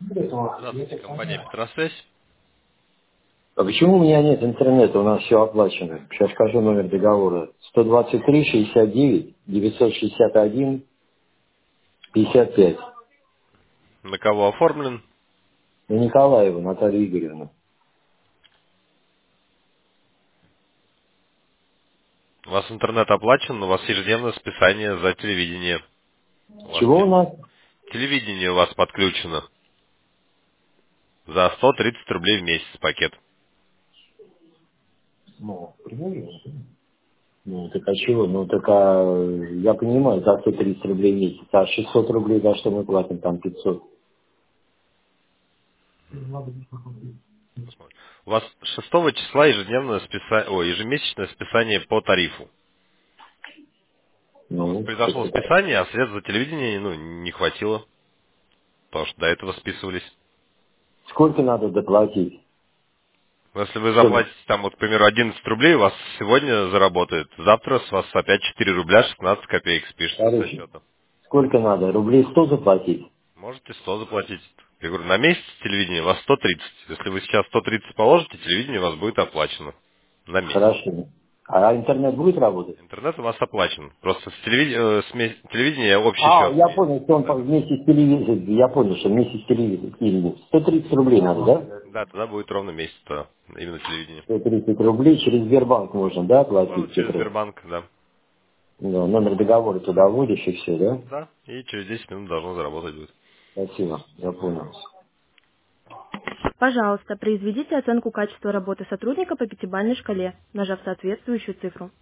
Здравствуйте, компания Петросвязь. А почему у меня нет интернета? У нас все оплачено. Сейчас скажу номер договора. 123 69 961 55. На кого оформлен? На Николаева Наталью Игоревну. У вас интернет оплачен, но у вас ежедневное списание за телевидение. У вас Чего у нас? телевидение у вас подключено за 130 рублей в месяц пакет. Ну, примерно. Ну, так а чего? Ну, так я понимаю, за 130 рублей в месяц. А 600 рублей за что мы платим? Там 500. У вас 6 числа ежемесячное списание по тарифу. У вас Ну, произошло списание, а средств за телевидение не хватило, потому что до этого списывались. сколько надо доплатить? Но если вы Чтобы... заплатите там, вот, к примеру, 11 рублей, у вас сегодня заработает. Завтра с вас опять 4 рубля 16 копеек спишется со Короче, счета. сколько надо? Рублей 100 заплатить? Можете 100 заплатить. Я говорю, на месяц телевидение у вас 130. Если вы сейчас 130 положите, телевидение у вас будет оплачено на месяц. Хорошо. А интернет будет работать? Интернет у вас оплачен. Просто телевидение общий А, счет я имеет понял, с что он интернетом. вместе с телевизором, я понял, что вместе с телевизором. 130 рублей надо, да? Да, тогда будет ровно месяц именно телевидение. 130 рублей через Сбербанк можно, да, Можно платить, через Петр? Сбербанк, да. Да, номер договора туда вводишь и все, да? Да, и через 10 минут должно заработать будет. Спасибо, я понял. Пожалуйста, произведите оценку качества работы сотрудника по пятибалльной шкале, нажав соответствующую цифру.